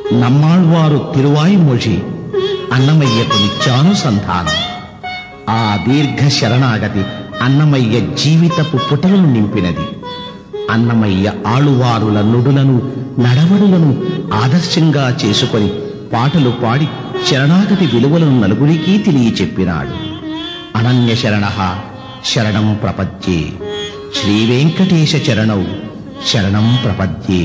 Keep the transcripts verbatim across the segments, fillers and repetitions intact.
నమ్మాళ్వారు తిరువాయిమొഴി అన్నమయ్యకు నిత్యానుసంధానం. ఆ దీర్ఘ శరణాగతి అన్నమయ్య జీవితపు పుటలను నింపినది. అన్నమయ్య ఆಳುవారుల నుడులను నడవడులను ఆదర్శంగా చేసుకొని పాటలు పాడి శరణాగతి విలువలను నలుగురికి తెలియచెప్పినాడు. అనన్య శరణః శరణం ప్రపద్యే, శ్రీవేంకటేశ చరణౌ శరణం ప్రపద్యే.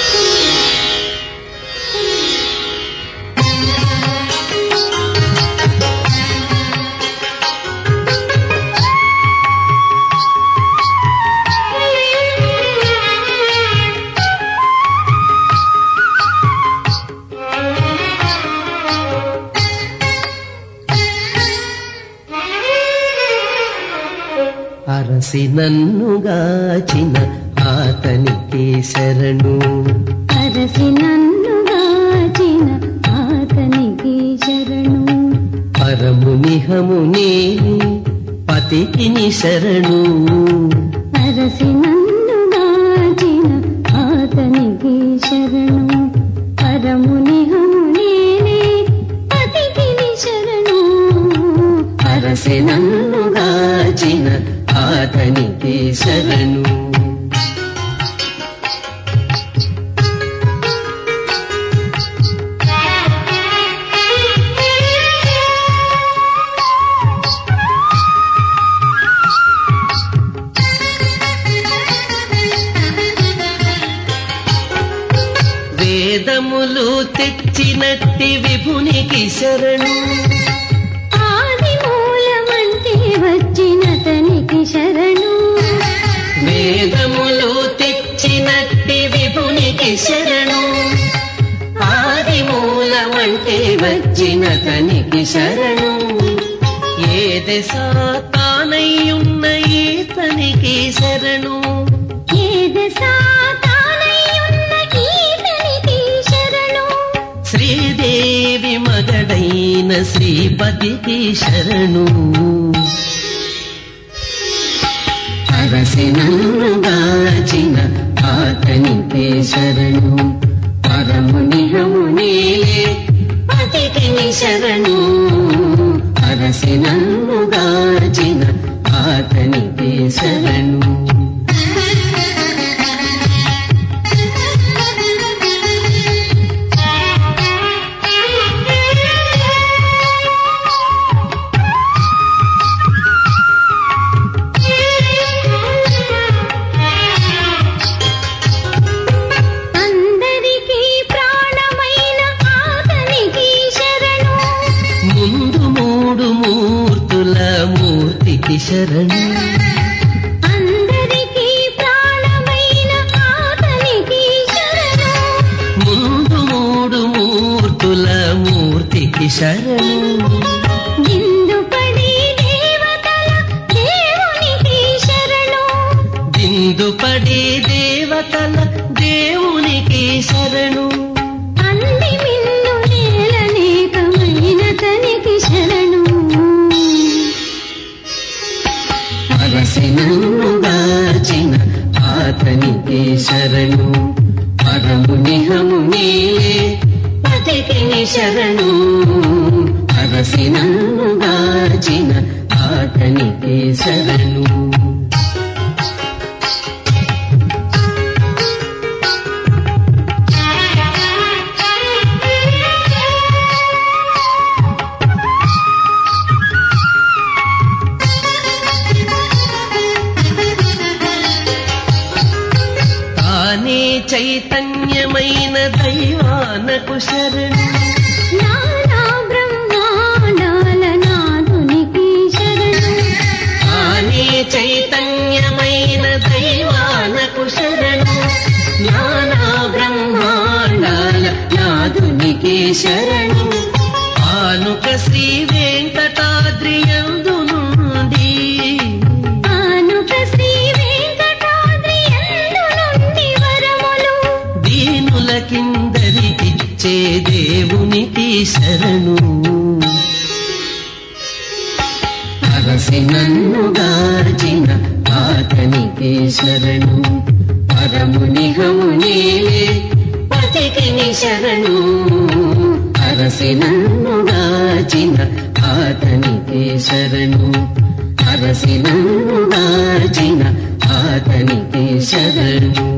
అరసి నన్నుగాచిన ఆతనికి శరణు, అరసి నన్నుగాచిన ఆతనికి శరణు. పరమునిహముని పతికిని శరణు, అరసి నన్నుగాచిన ఆతనికి శరణు. పరమునిహముని పతికిని శరణు. అరసి నన్నుగాచిన ఆతనికి శరణు. వేదములు తెచ్చినట్టి విభునికి శరణు, ఆది మూలమంటే వచ్చినతనికి శరణు. వేదములు తెచ్చినట్టి విభునికి శరణు, ఆది మూలమంటే వచ్చినతనికి శరణు. ఏ దశ తానయ్యున్న ఈతనికి శరణు, ఏ దశ తానయ్యున్న ఈతనికి శరణు. శ్రీదేవి మగడైన శ్రీపతికి శరణు. అరసి నన్నుగాచిన ఆతనికి శరణు, పరమునిహముని పతికిని శరణు. అరసి నన్నుగాచిన ఆతనికి శరణు. శరణు, అందరికీ ప్రాణమైన ఆతనికి శరణు. ముందు మూడు మూర్తుల మూర్తికి శరణు. దిందుపడి దేవతల దేవునికి శరణు, దిందుపడి దేవతల దేవునికి శరణు. అంది మిన్ను నేలనేకమైన తనికి శరణు. అరసి నన్నుగాచిన ఆతనికి శరణు, పరమునిహముని పతికిని శరణు. అరసి నన్నుగాచిన ఆతనికి శరణు. చైతన్యమైన దైవానకు శరణు, నానా బ్రహ్మాండాల నాదునికి శరణు. ఆనే చైతన్యమైన దైవానకు శరణు, నానా బ్రహ్మాండాల నాదునికి శరణు. ఆనుక శ్రీ వెంకటాద్రి యందు నుండి, ఆనుక శ్రీ వెంకటాద్రి యందు నుండి వరములు దీనులకిందరికిచ్చే దేవునికి శరణు. అరసి నన్నుగాచిన ఆతనికి శరణు, పరమునిహముని పతికిని శరణు అరసి నన్ను గాచిన ఆతనికి శరణు అరసి నన్ను గాచిన ఆతనికి శరణు